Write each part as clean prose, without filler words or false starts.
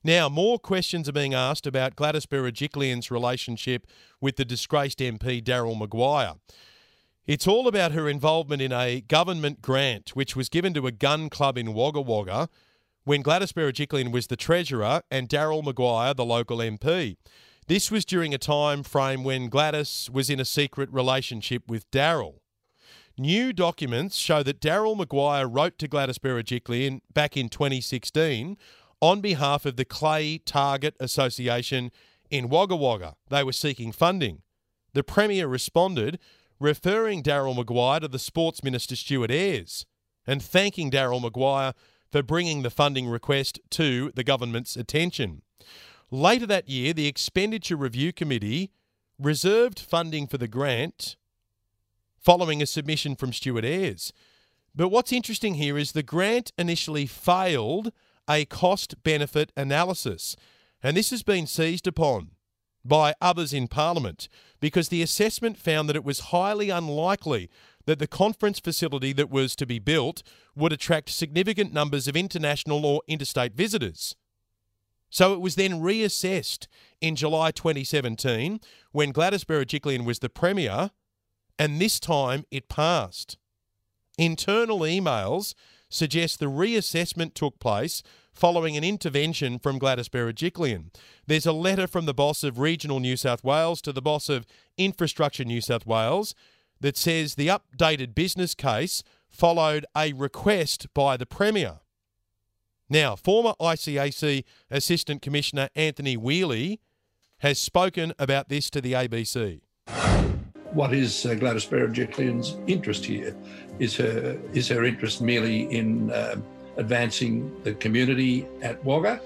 Now, more questions are being asked about Gladys Berejiklian's relationship with the disgraced MP Daryl Maguire. It's all about her involvement in a government grant which was given to a gun club in Wagga Wagga when Gladys Berejiklian was the treasurer and Daryl Maguire the local MP. This was during a time frame when Gladys was in a secret relationship with Daryl. New documents show that Daryl Maguire wrote to Gladys Berejiklian back in 2016 on behalf of the Clay Target Association in Wagga Wagga. They were seeking funding. The Premier responded, referring Daryl Maguire to the Sports Minister Stuart Ayres and thanking Daryl Maguire for bringing the funding request to the government's attention. Later that year, the Expenditure Review Committee reserved funding for the grant following a submission from Stuart Ayres. But what's interesting here is the grant initially failed a cost-benefit analysis, and this has been seized upon by others in Parliament because the assessment found that it was highly unlikely that the conference facility that was to be built would attract significant numbers of international or interstate visitors. So it was then reassessed in July 2017 when Gladys Berejiklian was the Premier, and this time it passed. Internal emails suggest the reassessment took place following an intervention from Gladys Berejiklian. There's a letter from the boss of Regional New South Wales to the boss of Infrastructure New South Wales that says the updated business case followed a request by the Premier. Now, former ICAC Assistant Commissioner Anthony Whealy has spoken about this to the ABC. What is Gladys Berejiklian's interest here? Is her interest merely in advancing the community at Wagga?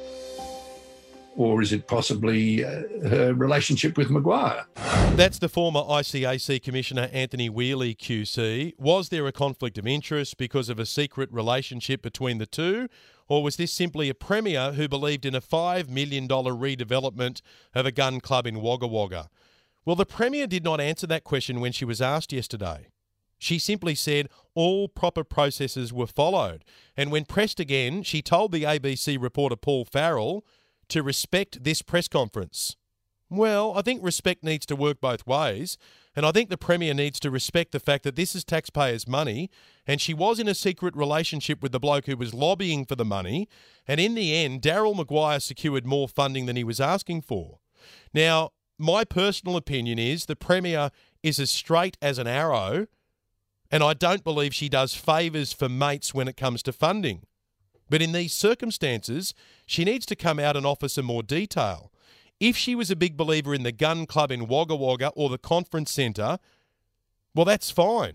Or is it possibly her relationship with Maguire? That's the former ICAC Commissioner Anthony Whealy QC. Was there a conflict of interest because of a secret relationship between the two? Or was this simply a Premier who believed in a $5 million redevelopment of a gun club in Wagga Wagga? Well, the Premier did not answer that question when she was asked yesterday. She simply said all proper processes were followed. And when pressed again, she told the ABC reporter Paul Farrell to respect this press conference. Well, I think respect needs to work both ways, and I think the Premier needs to respect the fact that this is taxpayers' money, and she was in a secret relationship with the bloke who was lobbying for the money, and in the end, Daryl Maguire secured more funding than he was asking for. Now, my personal opinion is the Premier is as straight as an arrow, and I don't believe she does favours for mates when it comes to funding. But in these circumstances, she needs to come out and offer some more detail. If she was a big believer in the gun club in Wagga Wagga or the conference centre, well, that's fine.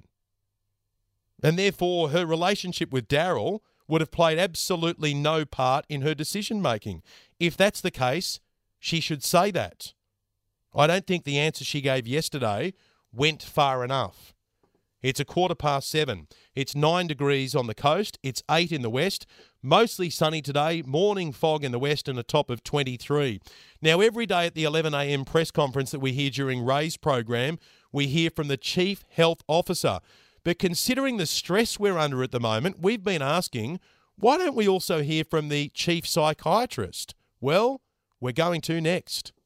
And therefore, her relationship with Daryl would have played absolutely no part in her decision-making. If that's the case, she should say that. I don't think the answer she gave yesterday went far enough. It's 7:15. It's 9 degrees on the coast. It's 8 in the west. Mostly sunny today. Morning fog in the west and a top of 23. Now, every day at the 11 a.m. press conference that we hear during Ray's program, we hear from the Chief Health Officer. But considering the stress we're under at the moment, we've been asking, why don't we also hear from the Chief Psychiatrist? Well, we're going to next.